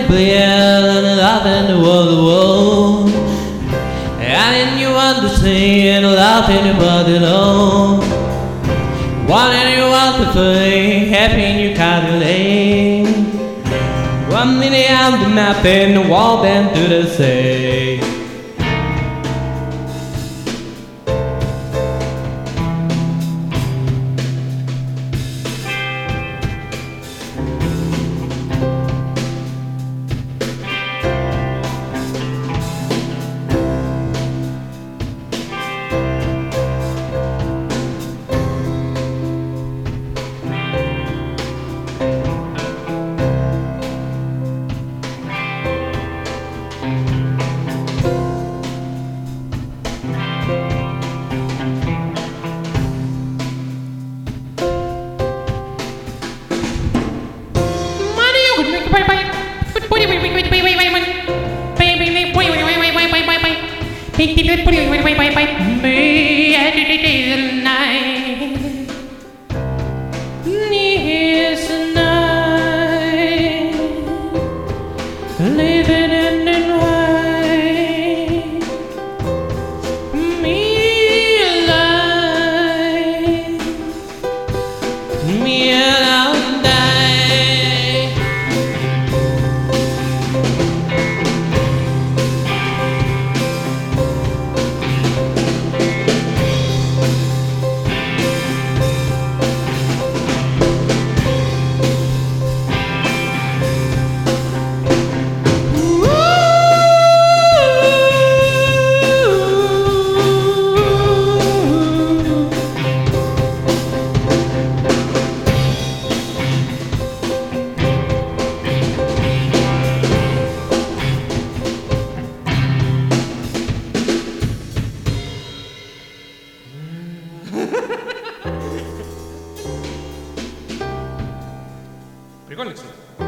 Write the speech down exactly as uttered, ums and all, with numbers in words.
simply and laughing the world the world. And you understand laughing about it all. One and you want to play, happy and you calculate. One minute on the map and the wall then do the same. Here's the night, living in the night, me alive, me alive, die. Прикольно, кстати.